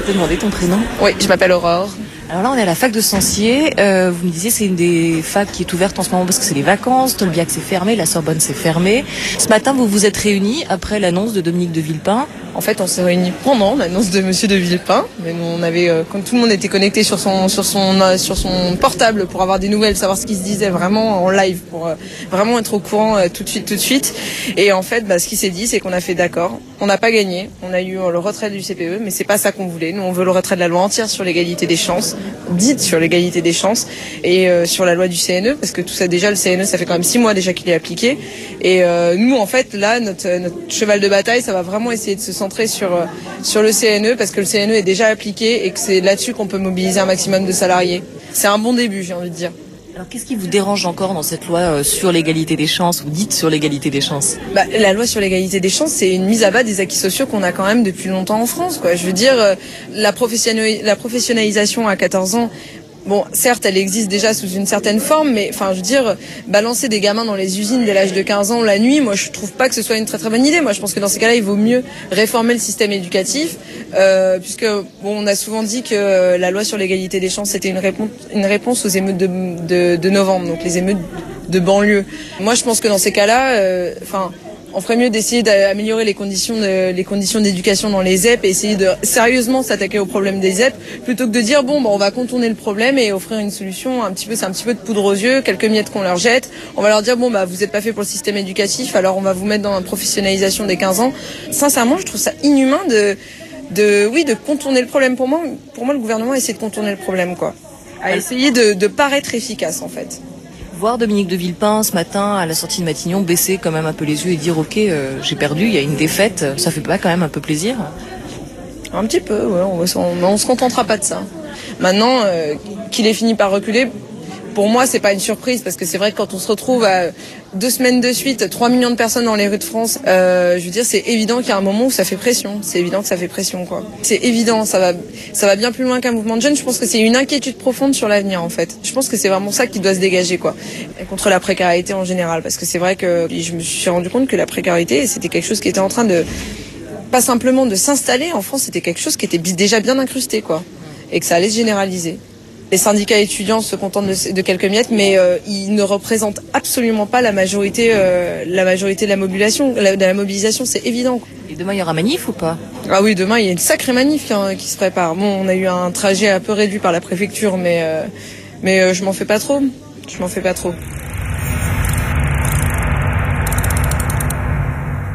peux demander ton prénom? Oui, je m'appelle Aurore. Alors là, on est à la fac de Sancier. Vous me disiez c'est une des facs qui est ouverte en ce moment parce que c'est les vacances. Tolbiac c'est fermé, la Sorbonne c'est fermé. Ce matin, vous vous êtes réunis après l'annonce de Dominique de Villepin. En fait, on s'est réunis pendant l'annonce de Monsieur de Villepin. Mais nous, on avait, quand tout le monde était connecté sur son portable pour avoir des nouvelles, savoir ce qui se disait vraiment en live, pour vraiment être au courant tout de suite. Et en fait, ce qui s'est dit, c'est qu'on a fait d'accord. On n'a pas gagné. On a eu le retrait du CPE, mais c'est pas ça qu'on voulait. Nous, on veut le retrait de la loi entière sur l'égalité des chances, dite sur l'égalité des chances, et sur la loi du CNE, parce que tout ça déjà, le CNE, ça fait quand même 6 mois déjà qu'il est appliqué. Et nous, en fait, là, notre cheval de bataille, ça va vraiment essayer de se centrer sur le CNE, parce que le CNE est déjà appliqué et que c'est là-dessus qu'on peut mobiliser un maximum de salariés. C'est un bon début, j'ai envie de dire. Alors qu'est-ce qui vous dérange encore dans cette loi sur l'égalité des chances, ou dite sur l'égalité des chances? La loi sur l'égalité des chances, c'est une mise à bas des acquis sociaux qu'on a quand même depuis longtemps en France, quoi. Je veux dire, la professionnalisation à 14 ans, bon, certes, elle existe déjà sous une certaine forme, mais enfin, je veux dire, balancer des gamins dans les usines dès l'âge de 15 ans la nuit, moi, je trouve pas que ce soit une très très bonne idée. Moi, je pense que dans ces cas-là, il vaut mieux réformer le système éducatif, puisque bon, on a souvent dit que la loi sur l'égalité des chances c'était une réponse aux émeutes de novembre, donc les émeutes de banlieue. Moi, je pense que dans ces cas-là, on ferait mieux d'essayer d'améliorer les conditions d'éducation dans les ZEP et essayer de sérieusement s'attaquer au problème des ZEP plutôt que de dire on va contourner le problème et offrir une solution c'est un petit peu de poudre aux yeux, quelques miettes qu'on leur jette. On va leur dire vous n'êtes pas fait pour le système éducatif, alors on va vous mettre dans la professionnalisation des 15 ans. Sincèrement, je trouve ça inhumain de contourner le problème. Pour moi, le gouvernement a essayé de contourner le problème, quoi. A essayé de paraître efficace, en fait. Voir Dominique de Villepin ce matin à la sortie de Matignon baisser quand même un peu les yeux et dire ok, j'ai perdu, il y a une défaite, ça fait pas quand même un peu plaisir? Un petit peu, ouais, on se contentera pas de ça. Maintenant, qu'il ait fini par reculer, pour moi c'est pas une surprise, parce que c'est vrai que quand on se retrouve à 2 semaines de suite, 3 millions de personnes dans les rues de France, je veux dire, c'est évident qu'il y a un moment où ça fait pression. C'est évident que ça fait pression, quoi. C'est évident, ça va bien plus loin qu'un mouvement de jeunes. Je pense que c'est une inquiétude profonde sur l'avenir, en fait. Je pense que c'est vraiment ça qui doit se dégager, quoi. Et contre la précarité en général, parce que c'est vrai que je me suis rendu compte que la précarité, c'était quelque chose qui était en train de, pas simplement de s'installer en France, c'était quelque chose qui était déjà bien incrusté, quoi. Et que ça allait se généraliser. Les syndicats étudiants se contentent de quelques miettes, mais ils ne représentent absolument pas la majorité de la mobilisation, c'est évident. Et demain, il y aura manif ou pas? Ah oui, demain, il y a une sacrée manif qui se prépare. Bon, on a eu un trajet un peu réduit par la préfecture, mais je m'en fais pas trop.